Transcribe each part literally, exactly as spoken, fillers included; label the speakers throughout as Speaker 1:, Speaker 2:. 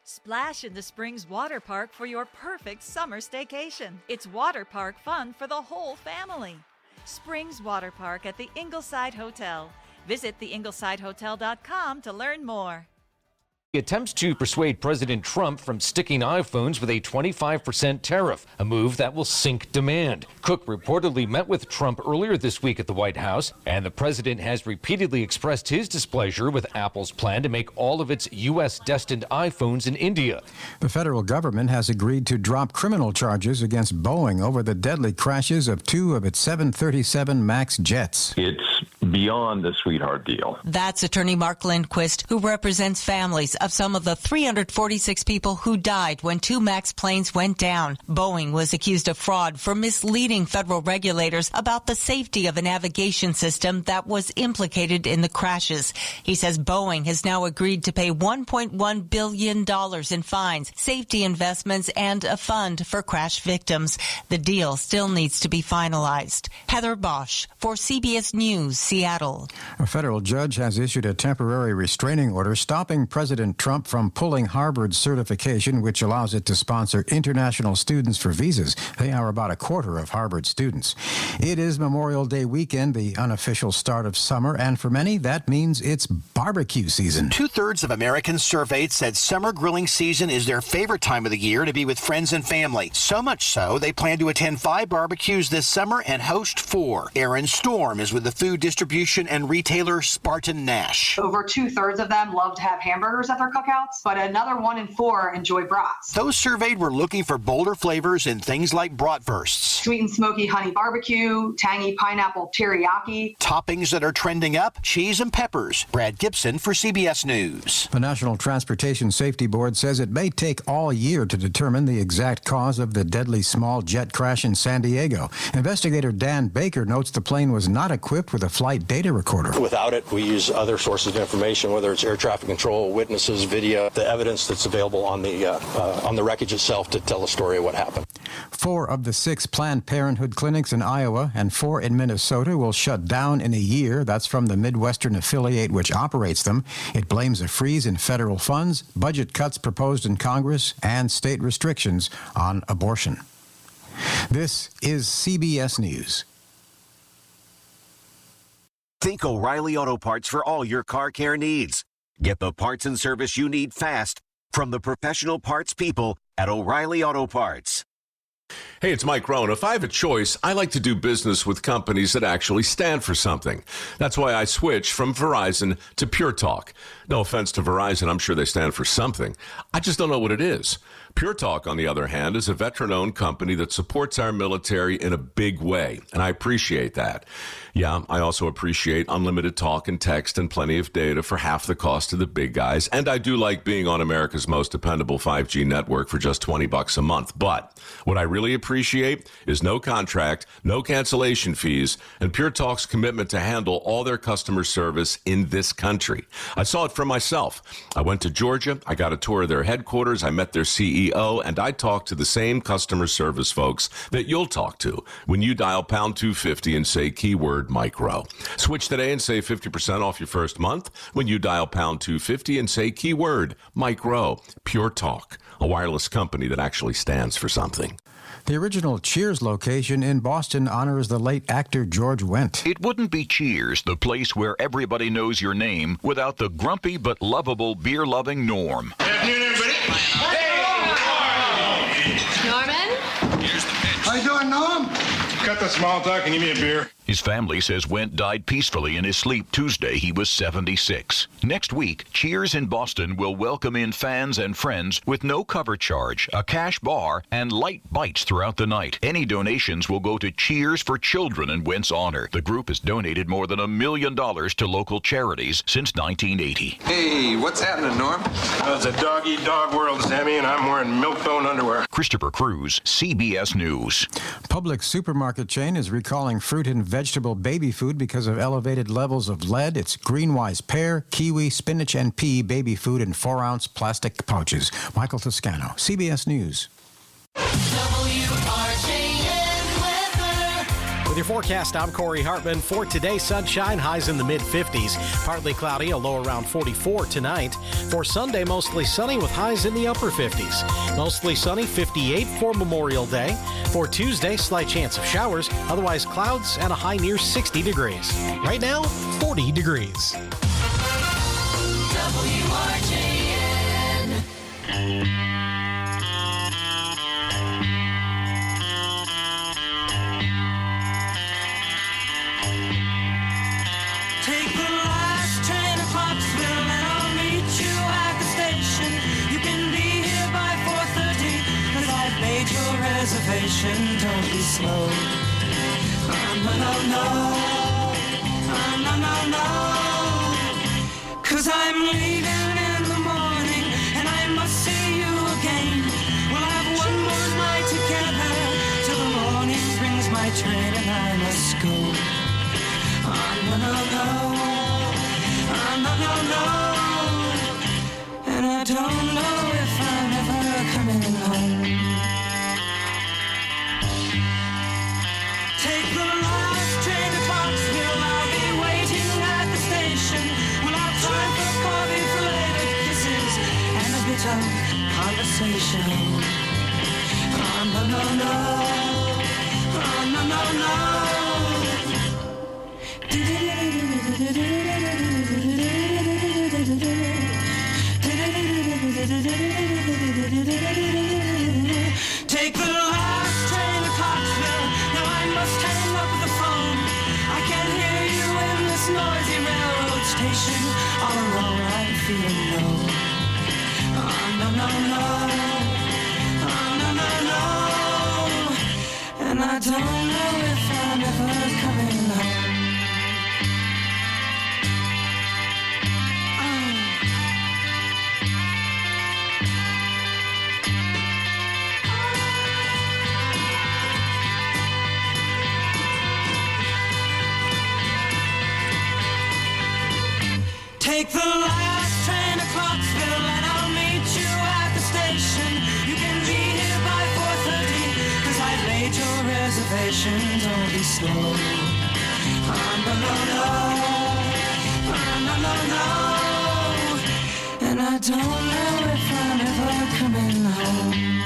Speaker 1: Splash into Springs Water Park for your perfect summer staycation. It's water park fun for the whole family. Springs Water Park at the Ingleside Hotel. Visit the ingleside hotel dot com to learn more.
Speaker 2: He attempts to persuade President Trump from sticking iPhones with a twenty-five percent tariff, a move that will sink demand. Cook reportedly met with Trump earlier this week at the White House, and the president has repeatedly expressed his displeasure with Apple's plan to make all of its U S-destined iPhones in India.
Speaker 3: The federal government has agreed to drop criminal charges against Boeing over the deadly crashes of two of its seven thirty-seven MAX jets.
Speaker 4: It's beyond a sweetheart deal.
Speaker 5: That's attorney Mark Lindquist, who represents families of some of the three hundred forty-six people who died when two MAX planes went down. Boeing was accused of fraud for misleading federal regulators about the safety of a navigation system that was implicated in the crashes. He says Boeing has now agreed to pay one point one billion dollars in fines, safety investments, and a fund for crash victims. The deal still needs to be finalized. Heather Bosch for C B S News, Seattle.
Speaker 3: A federal judge has issued a temporary restraining order stopping President Trump from pulling Harvard's certification, which allows it to sponsor international students for visas. They are about a quarter of Harvard students. It is Memorial Day weekend, the unofficial start of summer, and for many, that means it's barbecue season.
Speaker 6: Two-thirds of Americans surveyed said summer grilling season is their favorite time of the year to be with friends and family. So much so, they plan to attend five barbecues this summer and host four. Erin Storm is with the food distribution and retailer Spartan Nash.
Speaker 7: Over two-thirds of them love to have hamburgers at their cookouts, but another one in four enjoy brats.
Speaker 6: Those surveyed were looking for bolder flavors in things like bratwursts,
Speaker 7: sweet and smoky honey barbecue, tangy pineapple teriyaki.
Speaker 6: Toppings that are trending up, cheese and peppers. Brad Gibson for C B S News.
Speaker 3: The National Transportation Safety Board says it may take all year to determine the exact cause of the deadly small jet crash in San Diego. Investigator Dan Baker notes the plane was not equipped with a flight data recorder.
Speaker 8: Without it, we use other sources of information, whether it's air traffic control, witnesses, video, the evidence that's available on the uh, uh, on the wreckage itself to tell the story of what happened.
Speaker 3: Four of the six Planned Parenthood clinics in Iowa and four in Minnesota will shut down in a year. That's from the Midwestern affiliate which operates them. It blames a freeze in federal funds, budget cuts proposed in Congress, and state restrictions on abortion. This is C B S News.
Speaker 9: Think O'Reilly Auto Parts for all your car care needs. Get the parts and service you need fast from the professional parts people at O'Reilly Auto Parts.
Speaker 10: Hey, it's Mike Rohn. If I have a choice, I like to do business with companies that actually stand for something. That's why I switched from Verizon to Pure Talk. No offense to Verizon, I'm sure they stand for something. I just don't know what it is. Pure Talk, on the other hand, is a veteran-owned company that supports our military in a big way, and I appreciate that. Yeah, I also appreciate unlimited talk and text and plenty of data for half the cost of the big guys, and I do like being on America's most dependable five G network for just twenty bucks a month. But what I really appreciate is no contract, no cancellation fees, and Pure Talk's commitment to handle all their customer service in this country. I saw it for myself. I went to Georgia, I got a tour of their headquarters, I met their C E O, and I talked to the same customer service folks that you'll talk to when you dial pound two fifty and say keyword micro. Switch today and save fifty percent off your first month when you dial pound two fifty and say keyword micro. Pure Talk, a wireless company that actually stands for something.
Speaker 3: The original Cheers location in Boston honors the late actor George Wendt.
Speaker 11: It wouldn't be Cheers, the place where everybody knows your name, without the grumpy but lovable beer-loving Norm.
Speaker 12: Good afternoon, everybody. Hey!
Speaker 13: Norman?
Speaker 12: Here's the pitch.
Speaker 13: How you doing, Norm?
Speaker 12: Cut the small talk and give me a beer.
Speaker 11: His family says Wendt died peacefully in his sleep Tuesday. He was seventy-six. Next week, Cheers in Boston will welcome in fans and friends with no cover charge, a cash bar, and light bites throughout the night. Any donations will go to Cheers for Children in Wendt's honor. The group has donated more than a million dollars to local charities since nineteen eighty.
Speaker 14: Hey, what's happening, Norm?
Speaker 12: Uh, it's a dog-eat-dog world, Sammy, and I'm wearing milk-bone underwear.
Speaker 11: Christopher Cruz, C B S News.
Speaker 3: Publix supermarket chain is recalling fruit and vegetable baby food because of elevated levels of lead. It's Greenwise pear, kiwi, spinach, and pea baby food in four-ounce plastic pouches. Michael Toscano, C B S News.
Speaker 15: W R J N weather.
Speaker 13: With your forecast, I'm Corey Hartman. For today, sunshine, highs in the mid fifties. Partly cloudy, a low around forty-four tonight. For Sunday, mostly sunny with highs in the upper fifties. Mostly sunny, fifty-eight for Memorial Day. For Tuesday, slight chance of showers, otherwise clouds and a high near sixty degrees. Right now, forty degrees.
Speaker 14: W R J N.
Speaker 15: Reservation, don't be slow. Oh, no, no, no. Oh, no, no, no. Cause I'm leaving in the morning and I must see you again. We'll have one more night together till the morning brings my train and I must go. Oh, no, no, no. Oh, no, no, no. And I don't know if I'm ever coming home. Take the last train to Clarksville, I'll be waiting at the station. We'll have time for coffee, flavoured kisses, and a bit of conversation. Oh, no, no, no. Oh, no, no, no. Take the last train to Clarksville. Must hang up the phone. I can't hear you in this noisy railroad station. All alone I'm feeling low. Oh, no, no, no. Oh, no, no, no. And I don't know if I'm ever coming home. Take the last train to Clarksville and I'll meet you at the station. You can be here by four thirty, cause I've made your reservation. Don't be slow. Oh, no, no, no. Oh, no, no, no. And I don't know if I'm ever coming home.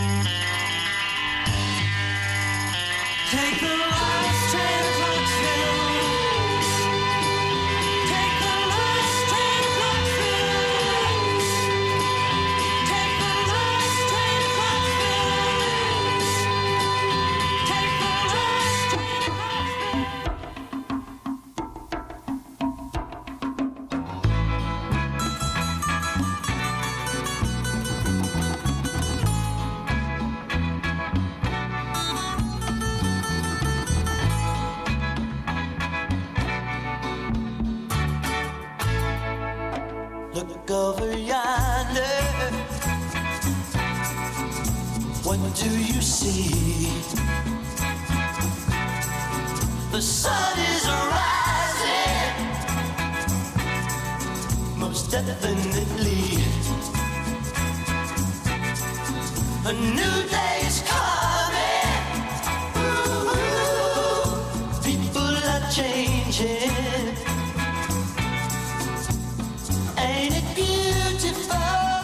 Speaker 15: Take the last train to Clarksville.
Speaker 14: Look over yonder. What do you see? The sun is rising, most definitely. A new day's coming. Ooh, people are changing. Ain't it beautiful?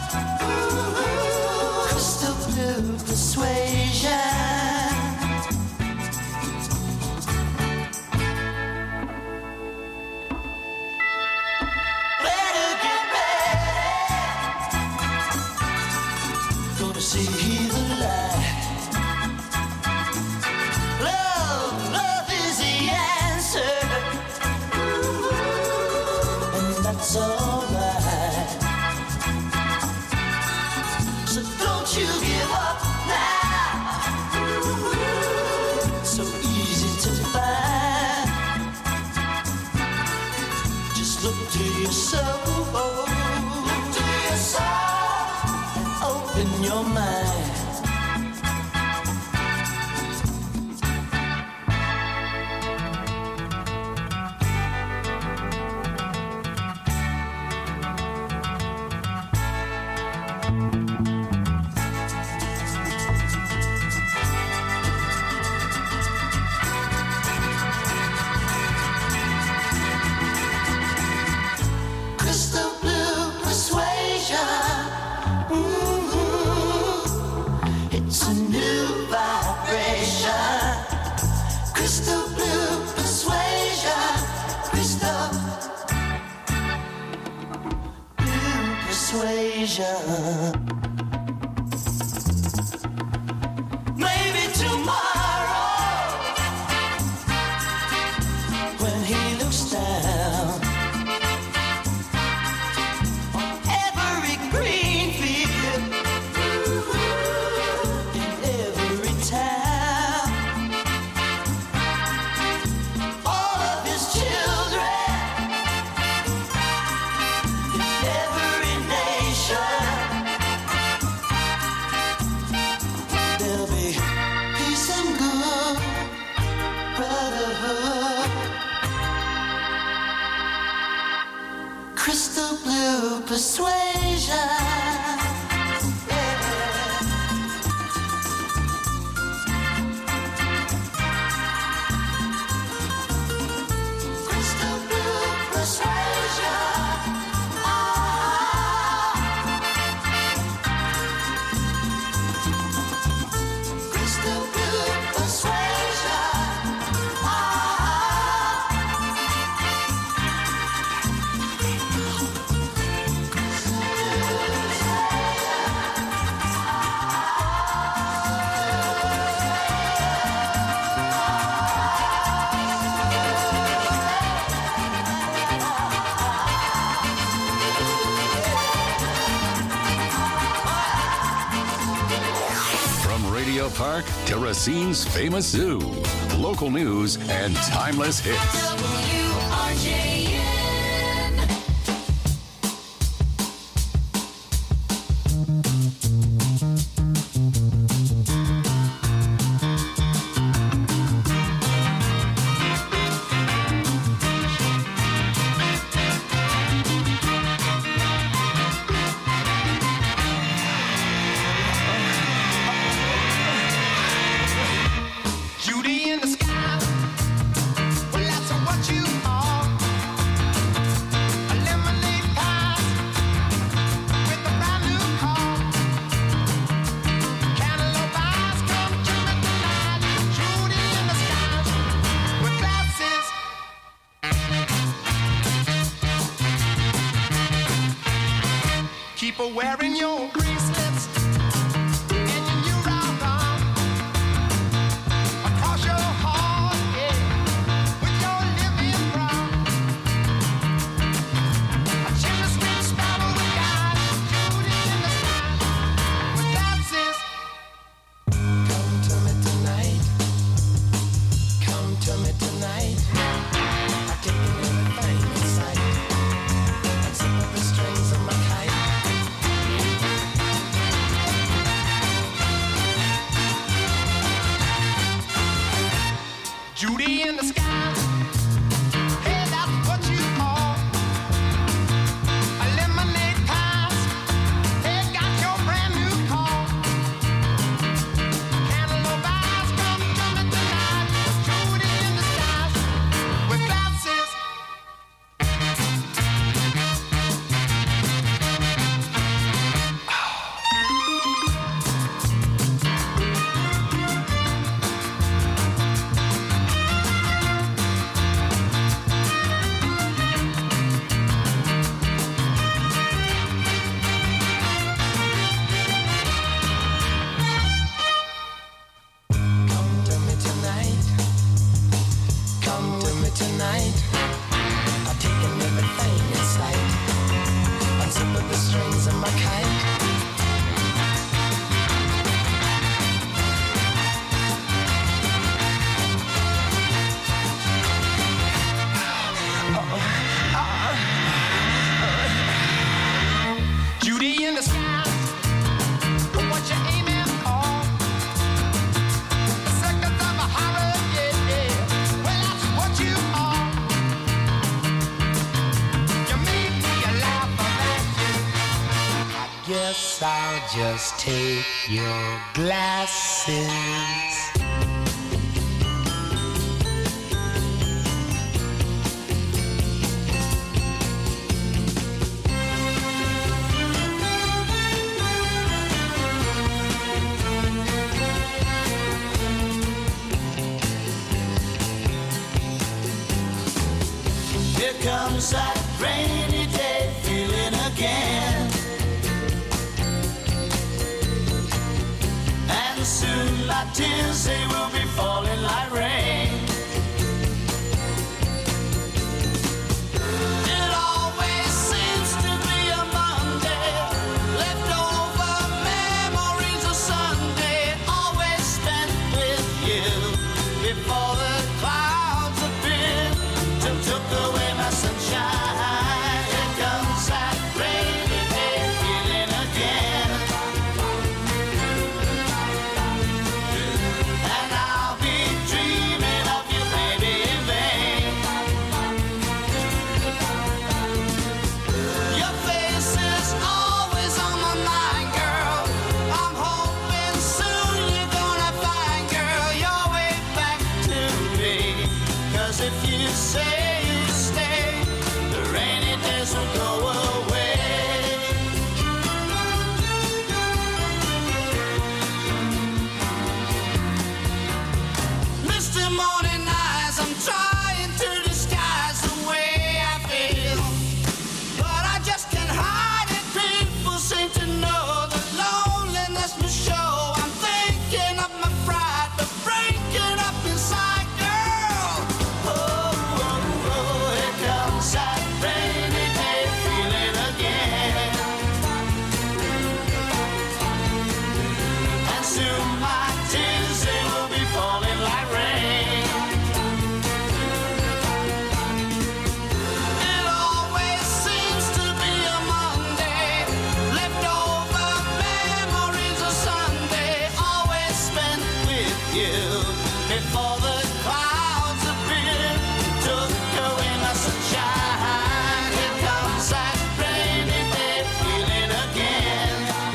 Speaker 14: Ooh, crystal blue persuasion. Better get ready. Gonna see the light. Love, love is the answer. Ooh, and that's all. You give up now. So easy to find. Just look to your soul. Look to your soul and open your mind. imagination. Maybe tomorrow, when he looks down on every green field in every town, all of his children in every nation, there'll be peace and good brotherhood. Crystal blue persuasion. Crystal blue persuasion. Crystal blue persuasion.
Speaker 16: From Radio Park to Racine's famous zoo, local news and timeless hits.
Speaker 14: W R J N.
Speaker 15: Judy in the sky. Well, that's what you are. A lemonade pie with a brand new car. Cantaloupe eyes come to me tonight. Judy in the sky with glasses. Keep her wearing your bracelets and your new round arm. Across your heart, yeah, with your living brown. A chimney sweet sparrow with guys, Judy in the sky, with glasses. Come to me tonight, come to me tonight. I take everything in sight, and zip up the strings of my kite. Judy in the sky. Hey, that's what you are. A lemonade pie. Hey, got your brand new car. Cantaloupe eyes come to me tonight. Judy in the sky with glasses. Come to me tonight. Come to me tonight. I've taken everything in sight. Unzip the strings of my kite. Judy in the sky. What you aiming for? The seconds of a horror, yeah, yeah. Well, that's what you are. You make me laugh at you. I guess I'll just take your glasses.
Speaker 14: Here comes that rainy day feeling again. And soon my tears, they will be falling like rain. It always seems to be a Monday, leftover memories of Sunday, always spent with you before the clouds appeared to took away my sunshine. Here comes that rainy day feeling again. And I'll be dreaming of you, baby, in vain. Your face is always on my mind, girl. I'm hoping soon you're gonna find, girl, your way back to me. 'Cause if you say you stay, the rainy days will go away. Misty morning eyes, I'm trying to disguise the way I feel, but I just can't hide it. People seem to know the loneliness must show. I'm thinking of my pride, but breaking up inside, girl. Oh, oh, oh, here comes that rainy day feeling again. And soon my tears, they will be falling like rain. It always seems to be a Monday, leftover memories of Sunday, always spent with you before the clouds appear, took away my sunshine. Here comes that rainy day feeling again.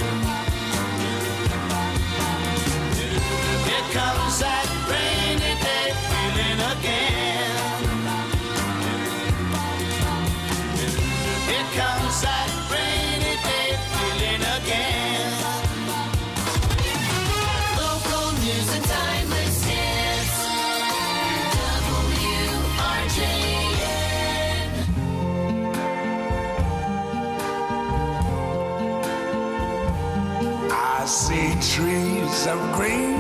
Speaker 14: Here comes that rainy day feeling again. Here comes that rainy day feeling again. Local news and timeless hits. W R J N.
Speaker 17: I see trees of green,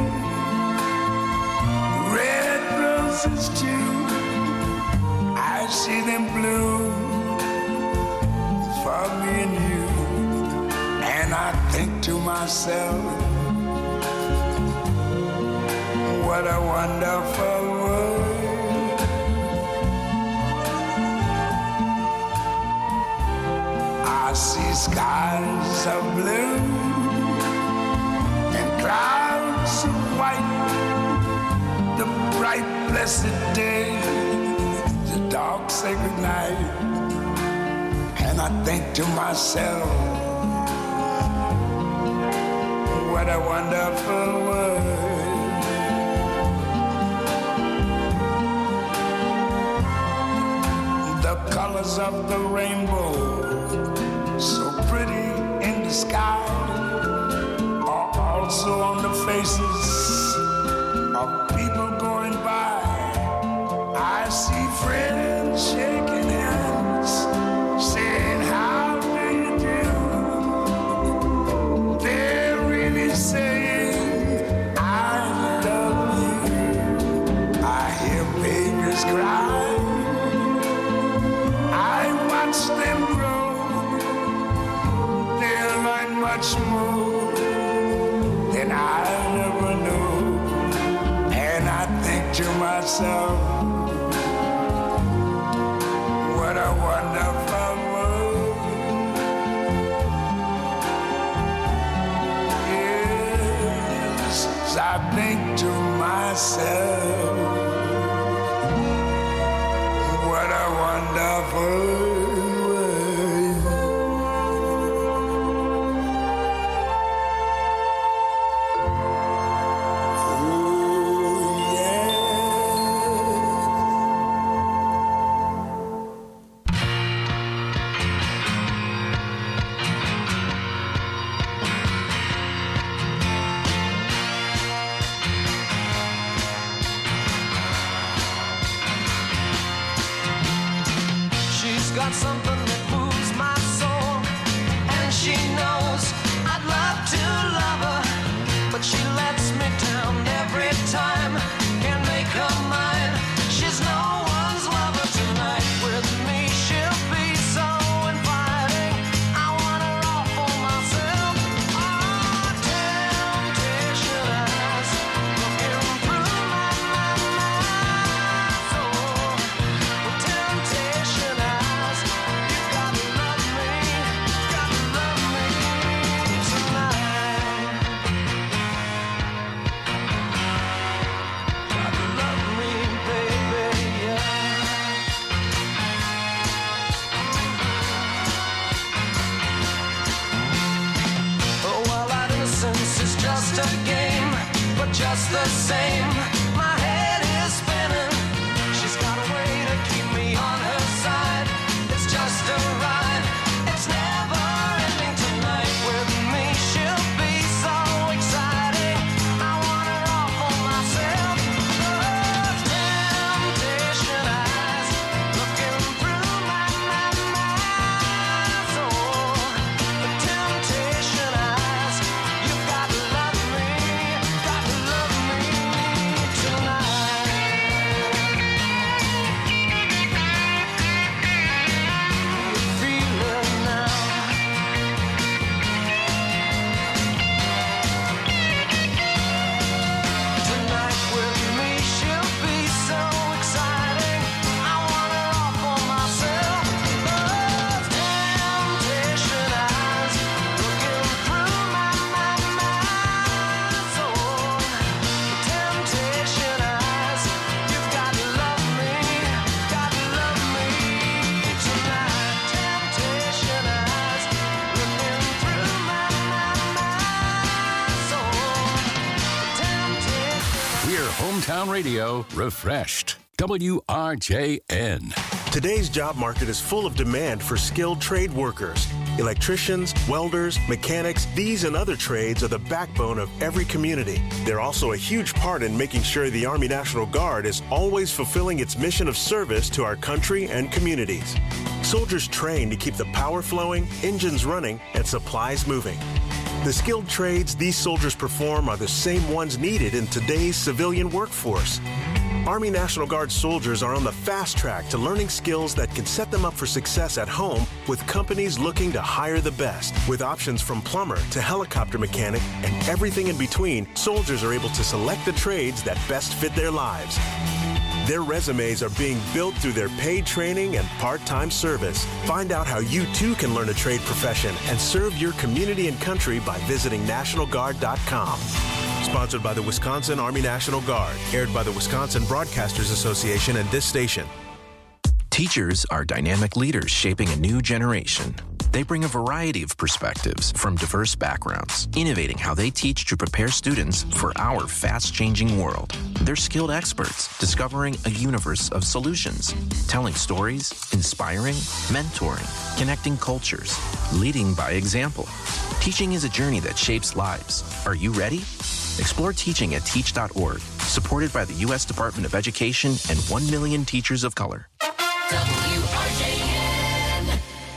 Speaker 17: red roses too. I see them bloom for me and you. And I think to myself, what a wonderful world. I see skies of blue and clouds of white, the bright blessed day, the dark sacred night. And I think to myself, what a wonderful world. The colors of the rainbow, so pretty in the sky, are also on the faces of people going by. I see friends shaking hands, saying, how do you do? They're really saying, I love you. I hear babies cry, I watch them grow. They'll learn much more than I never knew. And I think to myself, what a wonderful world. Yes, I think to myself, what a wonderful world.
Speaker 14: just the same. My head is spinning. She's got a way to keep me on her side. It's just a ride. It's never ending tonight with me. She'll be so exciting. I want her all for myself. Those temptation eyes looking through my, my, my soul. The temptation eyes. You've got to love me. Got to love me tonight. Feel it now. Tonight with me, she'll be so exciting. I want her all for myself. Those temptation eyes looking through my, my, my soul. Temptation eyes, you've got to love me, got to love me tonight. Temptation eyes looking through my, my, my soul. Temptation.
Speaker 16: We're Hometown Radio refreshed. W R J N.
Speaker 18: Today's job market is full of demand for skilled trade workers. Electricians, welders, mechanics, these and other trades are the backbone of every community. They're also a huge part in making sure the Army National Guard is always fulfilling its mission of service to our country and communities. Soldiers train to keep the power flowing, engines running, and supplies moving. The skilled trades these soldiers perform are the same ones needed in today's civilian workforce. Army National Guard soldiers are on the fast track to learning skills that can set them up for success at home with companies looking to hire the best. With options from plumber to helicopter mechanic and everything in between, soldiers are able to select the trades that best fit their lives. Their resumes are being built through their paid training and part-time service. Find out how you too can learn a trade profession and serve your community and country by visiting National Guard dot com. Sponsored by the Wisconsin Army National Guard. Aired by the Wisconsin Broadcasters Association and this station.
Speaker 19: Teachers are dynamic leaders shaping a new generation. They bring a variety of perspectives from diverse backgrounds, innovating how they teach to prepare students for our fast-changing world. They're skilled experts, discovering a universe of solutions, telling stories, inspiring, mentoring, connecting cultures, leading by example. Teaching is a journey that shapes lives. Are you ready? Explore teaching at teach dot org, supported by the U S Department of Education and one million teachers of color.
Speaker 14: W R J N.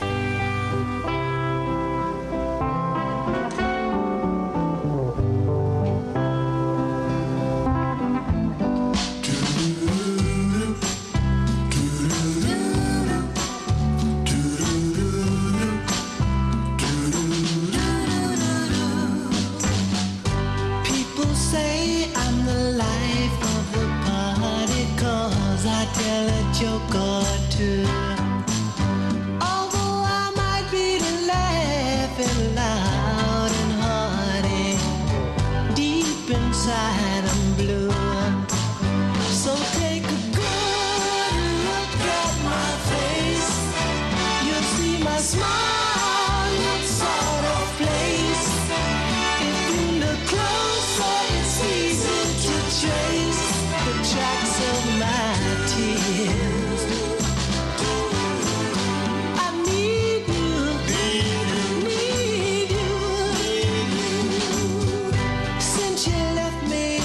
Speaker 15: People say I'm the life of the party 'cause I tell a joke or two. Although I might be laughing loud and hearty, deep inside I'm blue. So take a good look at my face. You'll see my smile looks sort of place. If you look closer, it's easy to trace the tracks of my tears. I need you, need you. Since you left me,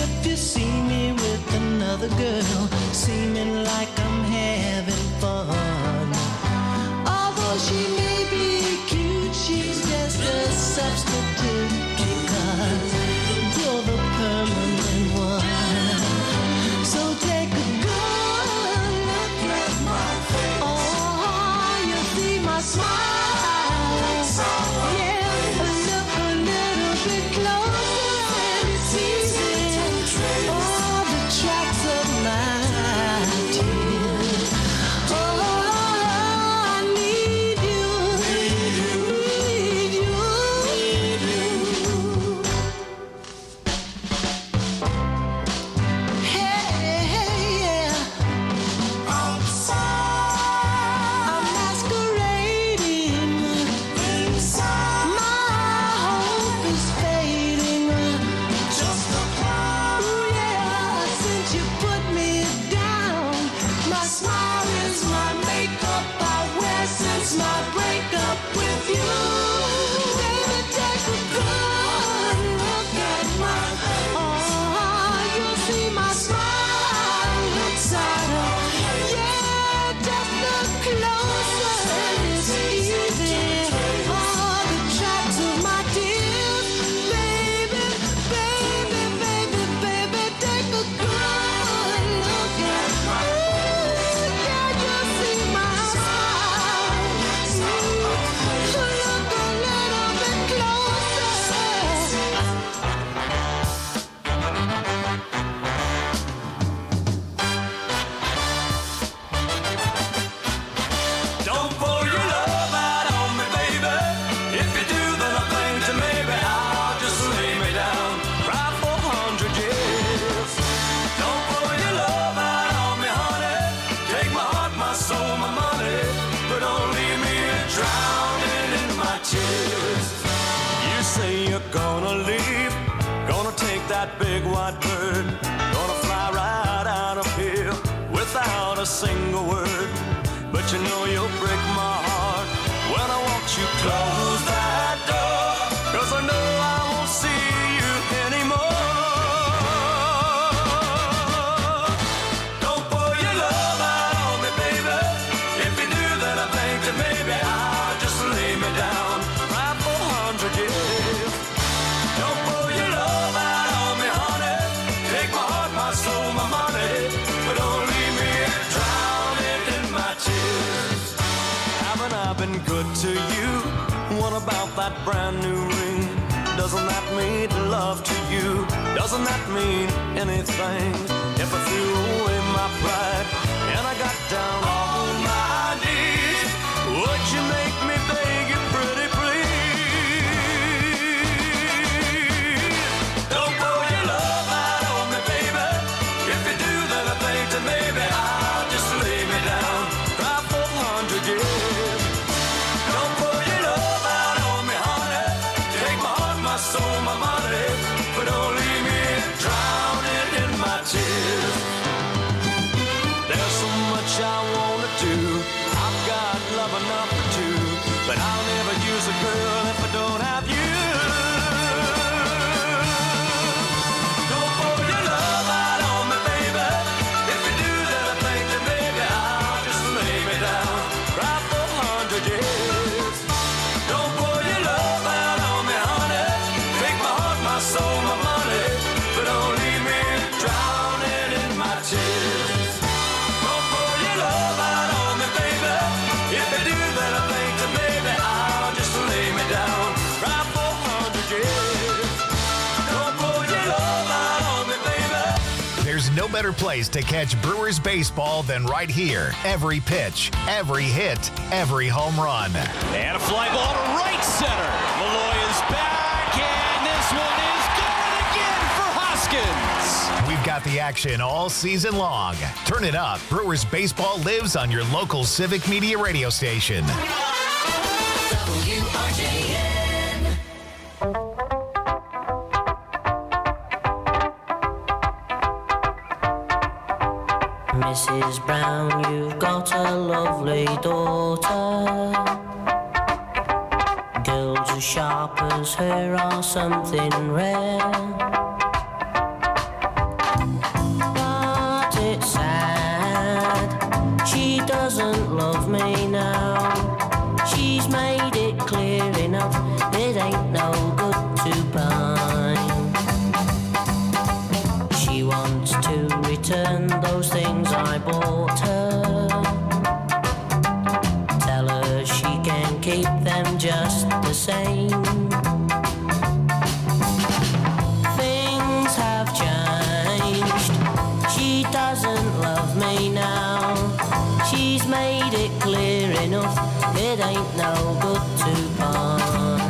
Speaker 20: gonna leave, gonna take that big white bird, gonna fly right out of here without a single word. But you know you'll break my heart when I want you close that door, 'cause I know I won't see you anymore. Don't pour your love out on me, baby. If you do, then I think that maybe I'll just lay me down right for a hundred years. Don't pour your love out on me, honey. Take my heart, my soul, my money, but don't leave me drowning in my tears. Haven't I been good to you? What about that brand new ring? Doesn't that mean love to you? Doesn't that mean anything? If I threw away my pride and I got down on my knees, would you make me beg you pretty please? Don't pour your love out on me, baby. If you do, then I think that maybe I'll just lay me down, cry for a hundred years. Don't pour your love out on me, honey. Take my heart, my soul, my money, but don't leave me drowning in my tears. There's so much I wanna do. I've got love enough for two, but I'll never use a girl if I don't have you. Don't pour your love out on me, baby. If you do, then I think that maybe I'll just lay me down, cry for a hundred years. Don't pour your love out on me, honey. Take my heart, my soul, my money, but don't leave me drowning in my tears. Don't pour your love out on me, baby. If you do, then I think that maybe I'll just lay me down, cry for a hundred years. Don't pour your love out on me, baby.
Speaker 21: There's no better place to catch Brewers baseball than right here. Every pitch, every hit, every home run.
Speaker 22: And a fly ball to right center. Malloy is back, and this one is gone again for Hoskins.
Speaker 21: We've got the action all season long. Turn it up. Brewers baseball lives on your local Civic Media radio station.
Speaker 14: W R J N.
Speaker 23: Missus Brown, you've got a lovely daughter. Girls as sharp as her are something rare. But it's sad, she doesn't love me now. She's made it clear enough, it ain't no good to buy. She wants to return those things I bought her. Tell her she can keep them just the same. Things have changed. She doesn't love me now. She's made it clear enough, it ain't no good to buy.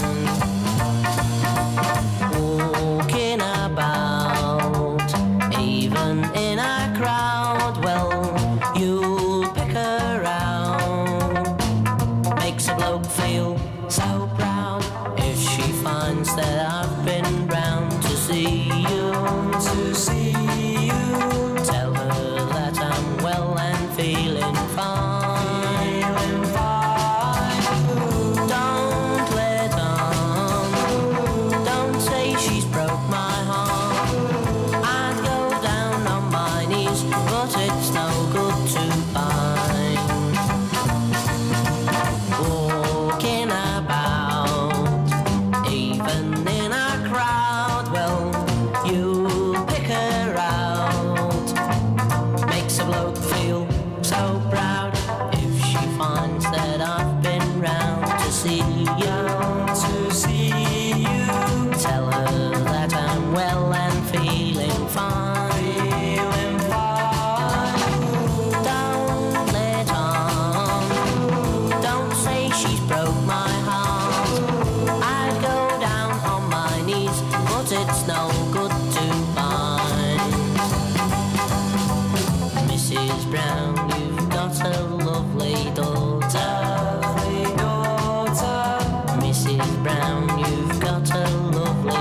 Speaker 23: Walking about, even in a crowd, well, you'll pick her out. Makes a bloke feel so proud if she finds that I've been round to see you. To see you. Tell her that I'm well and feeling fine. Feeling fine. Don't let on. Don't say she's broke my heart. I'd go down on my knees, but it's no good to find. Walking about, even in a crowd, well, you pick her out. Makes a bloke feel so proud if she finds that I've been round to see you. To see you. Tell her that I'm well and feeling fine. Feeling fine. Don't let on. Don't say she's broke my heart. I'd go down on my knees, but it's no good to find. Missus Brown, you've got a lovely daughter. Lovely daughter. Missus Brown, you've got a lovely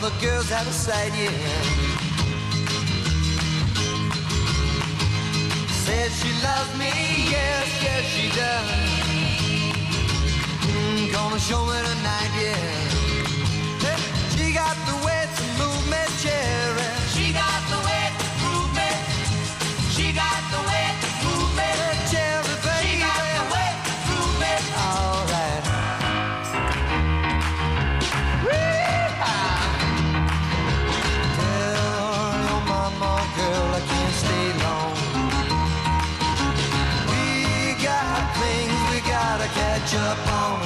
Speaker 14: the girls out of sight, yeah. Says she loves me, yes, yes she does. Mm, gonna show me tonight, yeah. Hey, she got the way to move me, cherry. She got the way to move me. She got the way to move me, cherry, baby. She got the way to move me. All right. Girl, I can't stay long. We got things we gotta catch up on.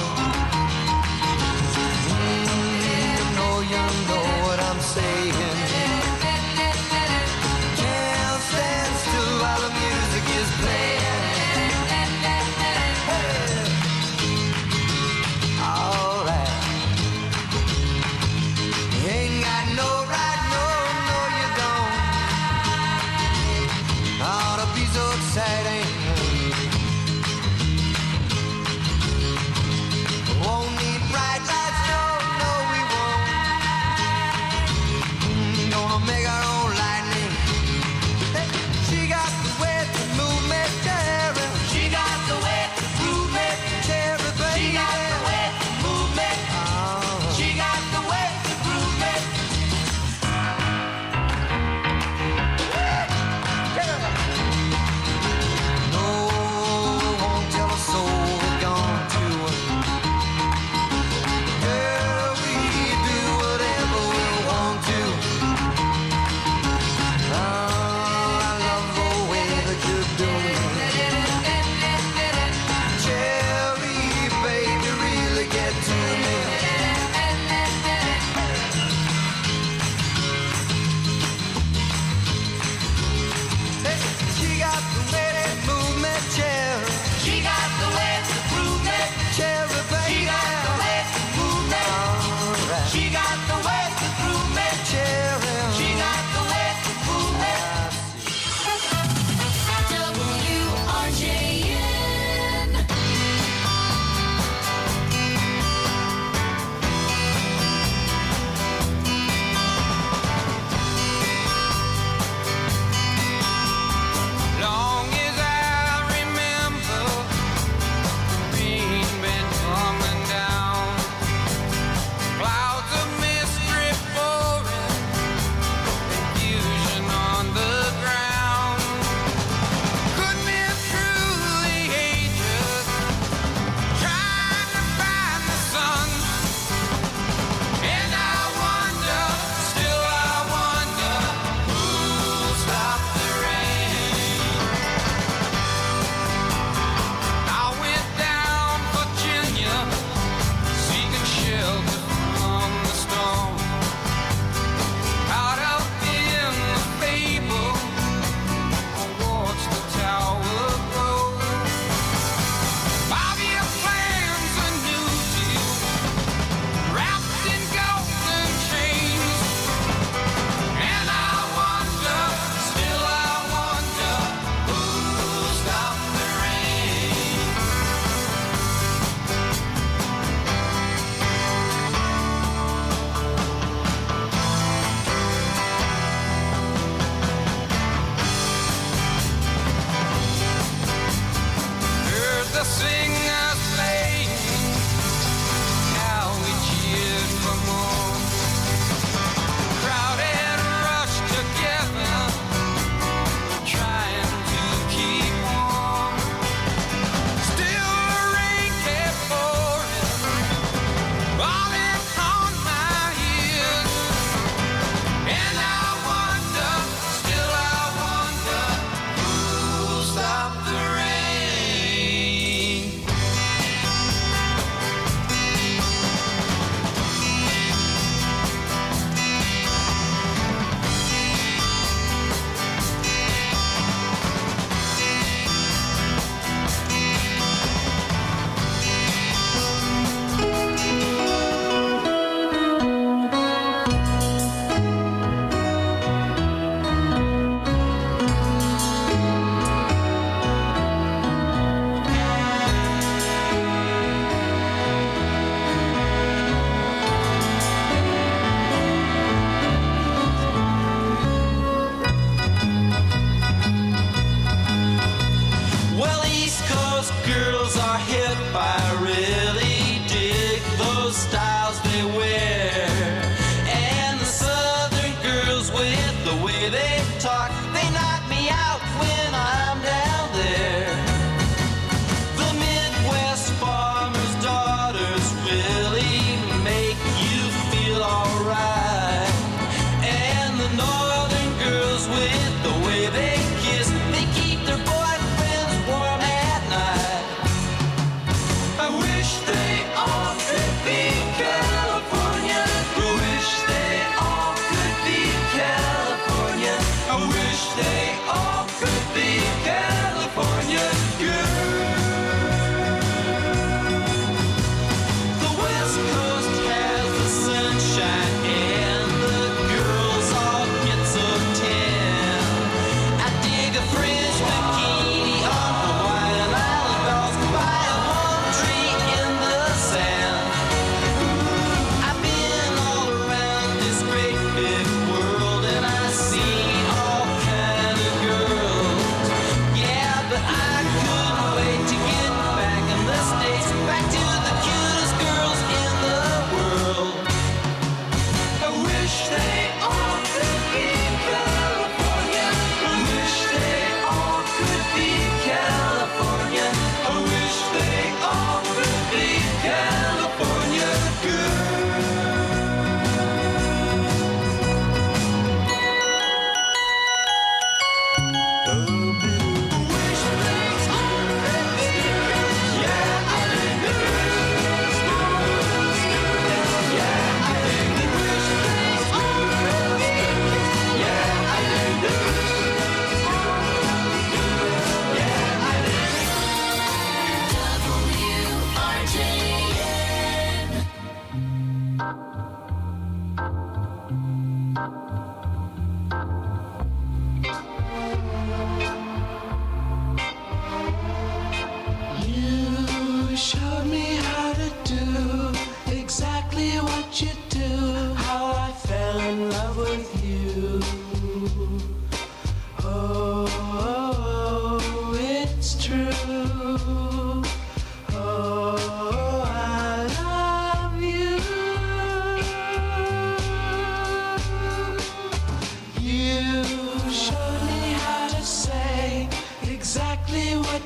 Speaker 14: Mm, you know, you know what I'm saying. Can't stand still while the music is playing. Hey. All right. You ain't got no right, no, no, you don't. Ought to be so exciting.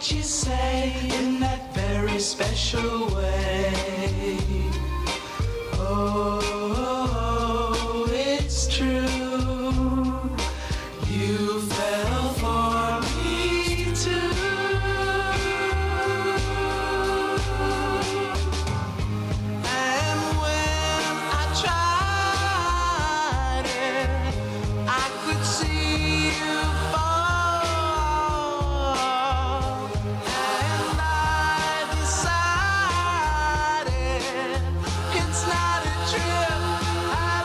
Speaker 15: what you say in that very special way. Oh, it's true. You fell for me too. And when I tried it, I could see you fall. And I decided it's not a trip at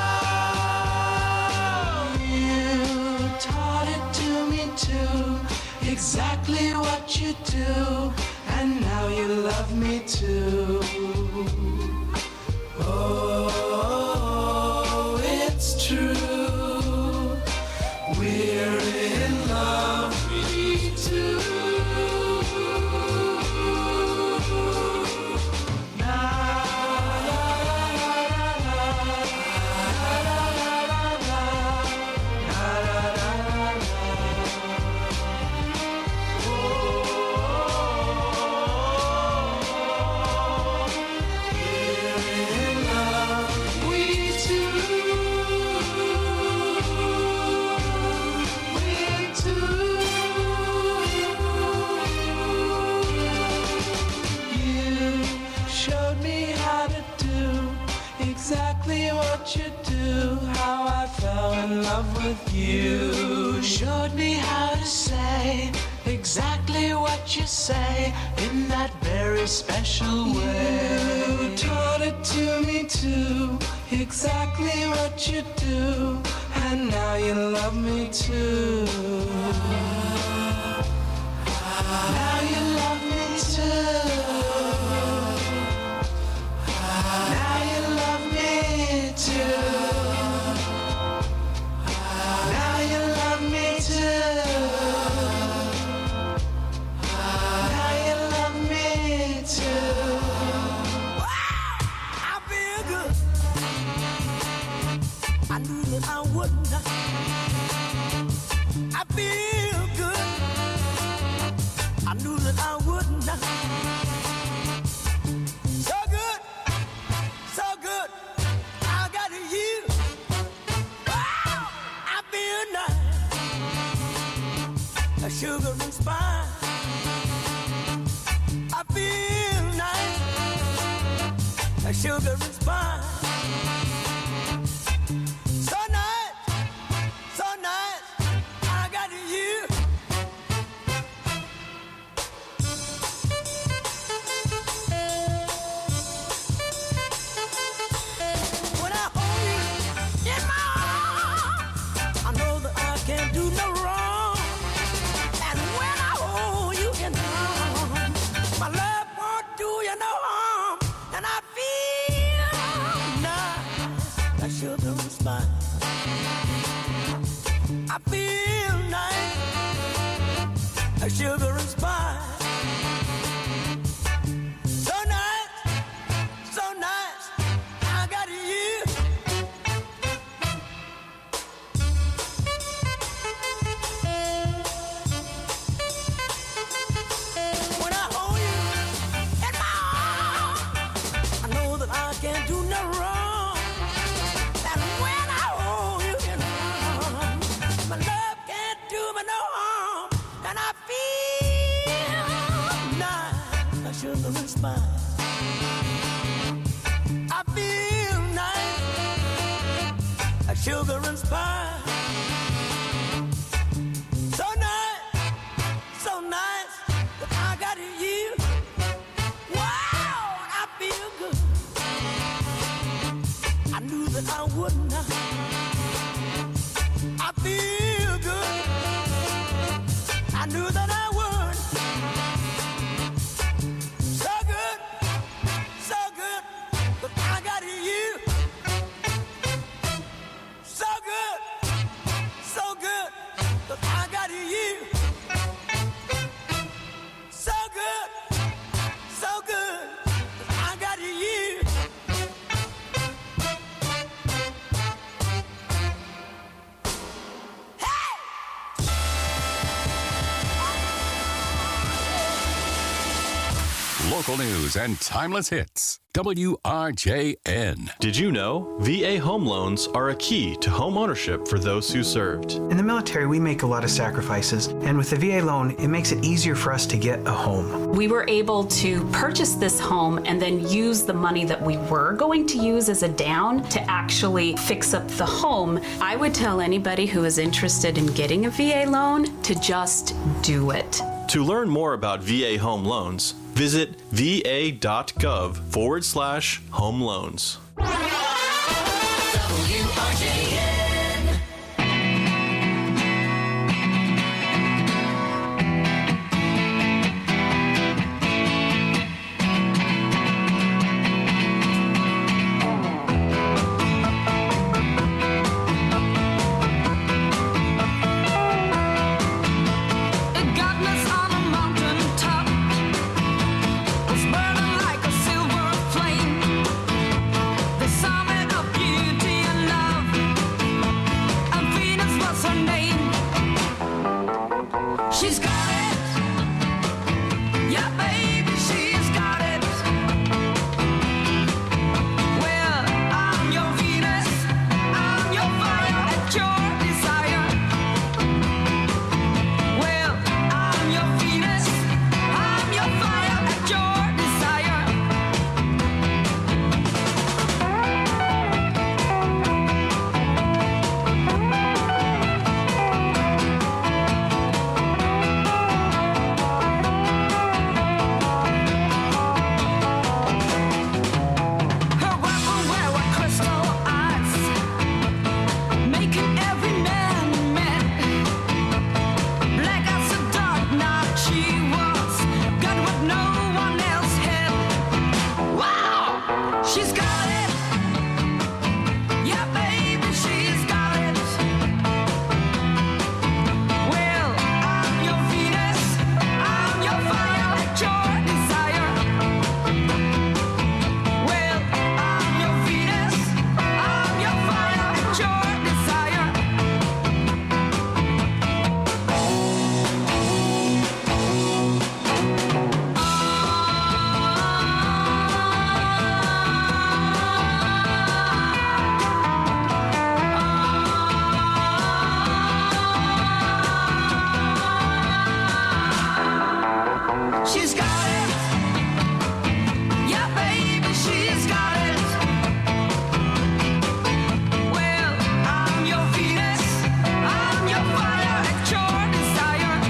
Speaker 15: all. You taught it to me too, exactly what you do, and now you love me too. Oh, it's true, we're in love, me too. Showed me how to do exactly what you do, how I fell in love with you. Showed me how to say exactly what you say in that very special way. You taught it to me too, exactly what you do, and now you love me too. Now you love me too. Now you love me too. Now you love me too. Now you love me too.
Speaker 14: I feel good. I knew that I wouldn't. I feel good. I knew that I wouldn't. So good, so good. I got you. Wow, I feel nice. A sugar and spice. I feel nice. A sugar and spice. So nice, so nice. I got you. When I hold you in my arms, I know that I can't do no wrong. And when I hold you in my arms, my love won't do you no harm. And I feel nice, like sugar and spice. I feel nice, like sugar and spice. So nice, so nice, I got you. When I hold you in my arms, I know that I can't do no wrong. And when I hold you in my arms, my love can't do me no harm. And I feel nice, like sugar and spice. I feel nice, like sugar and spice. So nice, so nice, that I got you. Wow, I feel good. I knew that I wouldn't. I feel good. I knew that I would. So good, so good, but I got you. So good, so good, but I got you. So good, so good, but I got you. Hey!
Speaker 16: Local news and timeless hits. W R J N.
Speaker 1: Did you know V A home loans are a key to home ownership for those who served?
Speaker 2: In the military, we make a lot of sacrifices, and with the V A loan, it makes it easier for us to get a home.
Speaker 4: We were able to purchase this home and then use the money that we were going to use as a down to actually fix up the home. I would tell anybody who is interested in getting a V A loan to just do it.
Speaker 1: To learn more about V A home loans, visit va.gov forward slash home loans.
Speaker 14: W R J N. She's got it. Yeah, baby, she's got it. Well, I'm your Venus. I'm your fire at your desire. Well, I'm your Venus. I'm your fire at your She's got it. Yeah, baby, she's got it. Well, I'm your Venus. I'm your fire at your desire. Well, I'm your Venus. I'm your fire at your desire. She's got it. Yeah, baby, she's got it. Well, I'm your Venus. I'm your fire at your desire.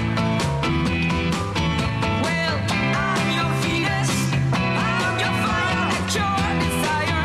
Speaker 14: Well, I'm your Venus. I'm your fire at your desire.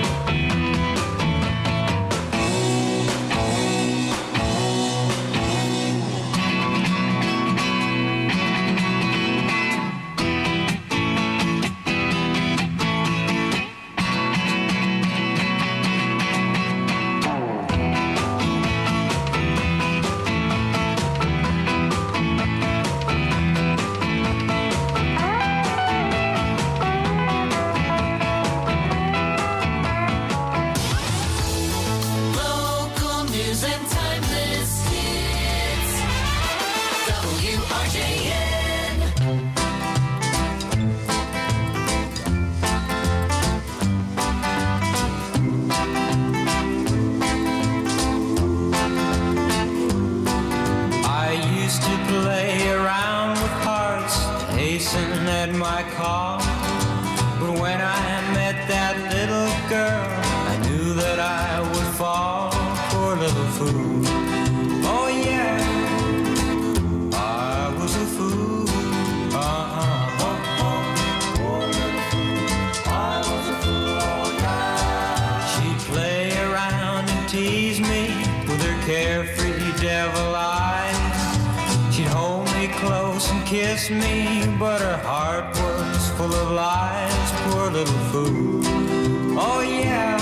Speaker 14: Local news and timeless hits. W R J N.
Speaker 24: I used to play around with hearts, hasten at my call. But when I met that little girl, I knew that I would fall. Poor little fool. Oh yeah, I was a fool. Uh-huh. Poor little fool. I was a fool. Oh yeah. She'd play around and tease me with her carefree devil eyes. She'd hold me close and kiss me, but her heart was full of lies. Poor little fool. Oh yeah,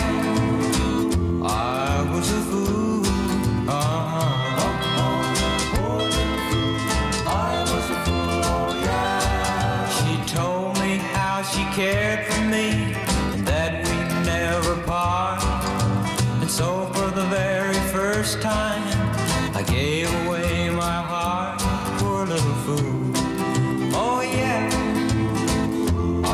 Speaker 24: I was a fool. Uh-huh. Poor little fool. I was a fool. Oh yeah. She told me how she cared for me and that we'd never part. And so for the very first time, I gave away my heart. Poor little fool. Oh yeah,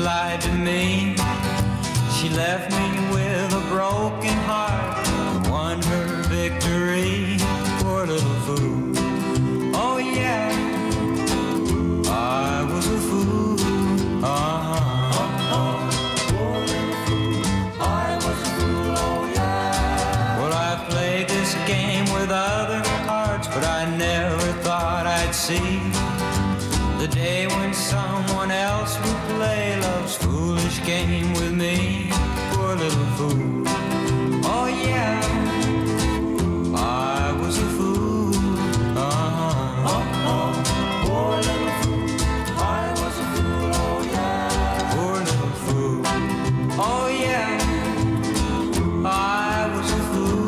Speaker 24: lied to me. She left me with a broken heart and won her victory. Poor little fool. Oh yeah, I was a fool. Uh-huh. Game with other hearts, but I never thought I'd see the day when someone else would play love's foolish game with me. Poor little fool. Oh yeah, I was a fool. Uh-huh. Uh-huh. Poor little fool. I was a fool. Oh yeah. Poor little fool. Oh yeah, I was a fool.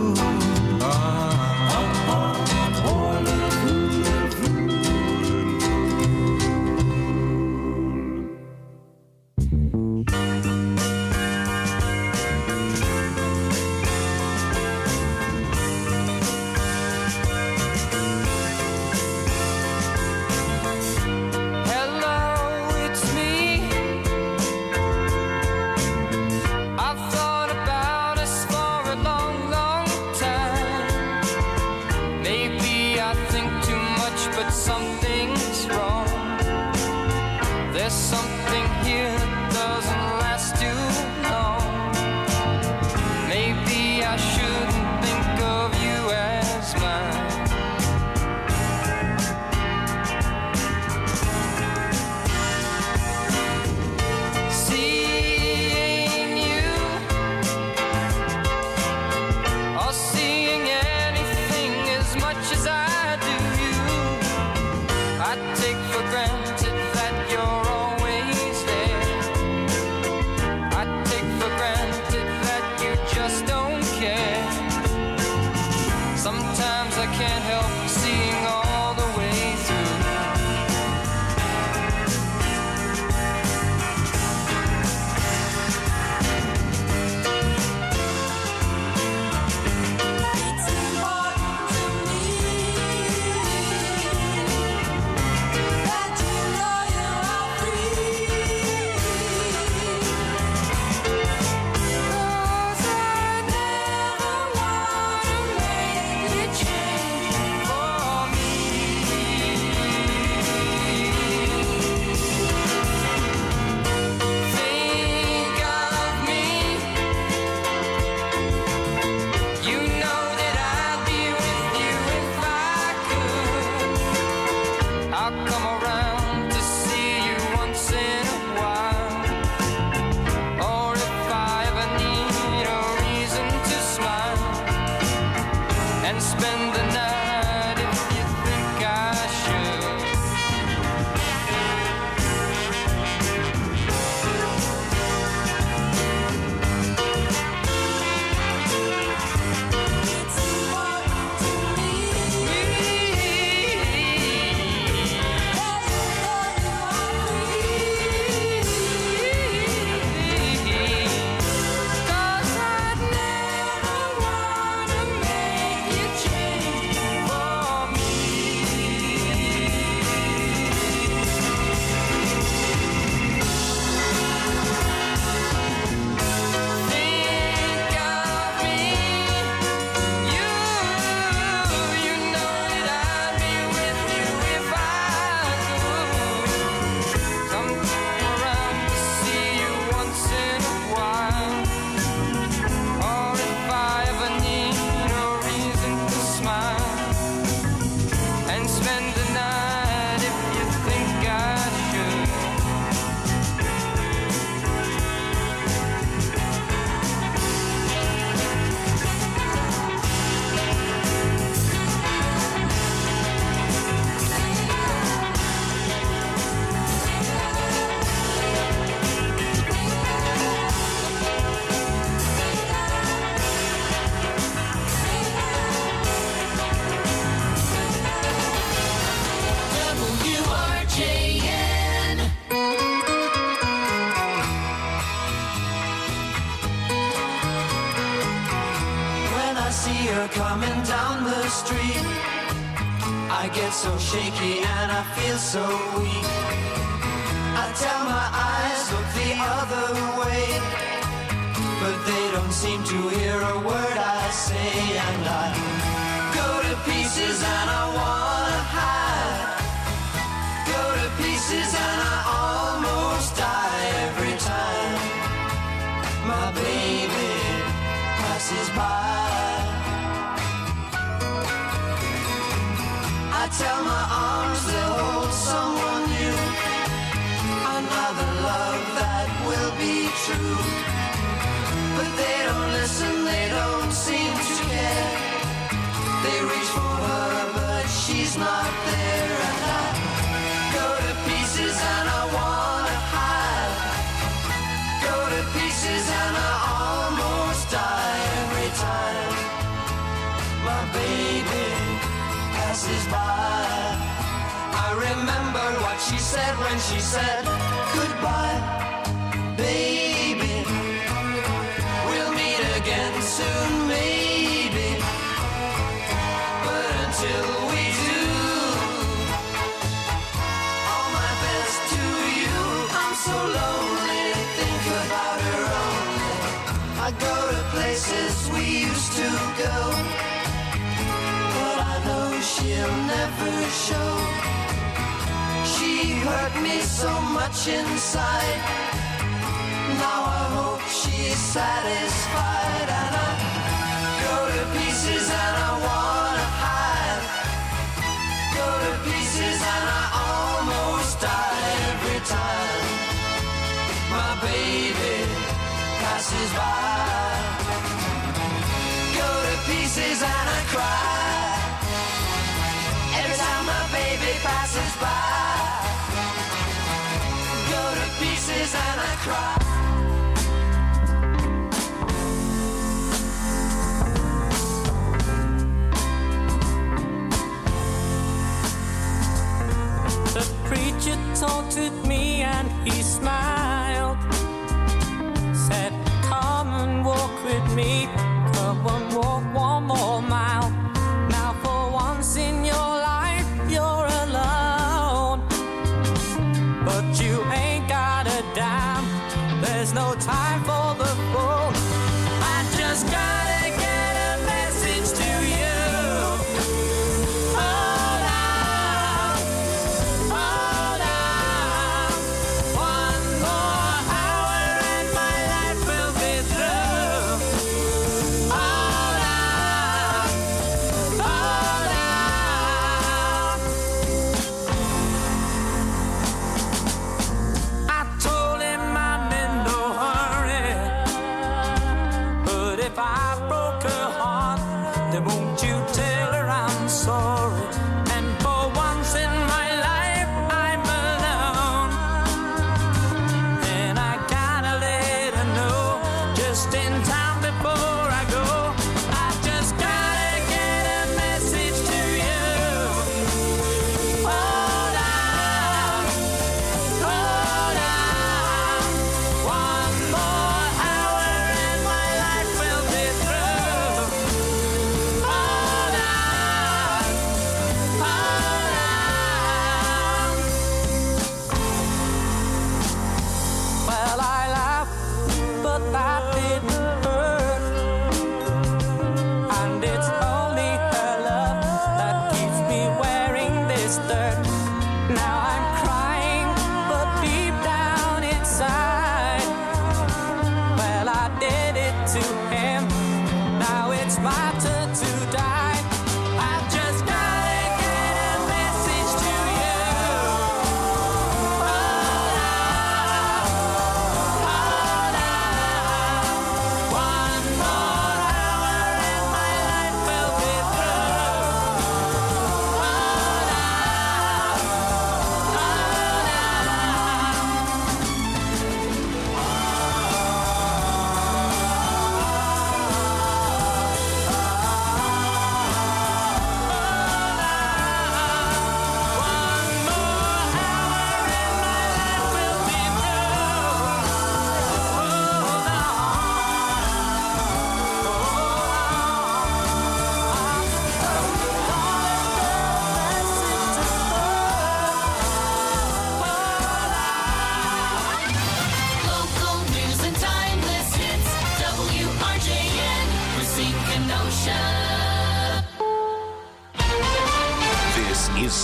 Speaker 14: see her coming down the street, I get so shaky and I feel so weak. I tell my eyes, look the seem to hear a word I say, and I go to pieces and I wanna hide. Go to pieces and I almost die every time my baby passes by. I tell my arms they'll hold someone new, another love that will be true. But they don't listen, they don't seem to care. They reach for her, but she's not there. And I go to pieces and I wanna hide. Go to pieces and I almost die every time my baby passes by. I remember what she said when she said goodbye, baby. We'll meet again soon, maybe. But until we do, all my best to you. I'm so lonely, think about her only. I go to places we used to go, but I know she'll never show. She hurt me so much inside. Now I hope she's satisfied. And I go to pieces and I wanna hide. Go to pieces and I almost die every time my baby passes by. Go to pieces and I cry every time my baby passes by. Go to pieces and I cry.
Speaker 5: The preacher taunted me and he smiled, said, come and walk with me, come and walk one more mile. Now for once in your life you're alone, but you ain't got a dime, there's no time for the phone. I just gotta get a message to you. Hold on, hold on, one more hour and my life will be through. Hold on, hold on. I told him I'm in no hurry,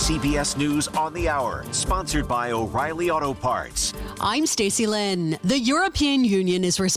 Speaker 6: C B S News on the Hour, sponsored by O'Reilly Auto Parts.
Speaker 7: I'm Stacey Lynn. The European Union is responsible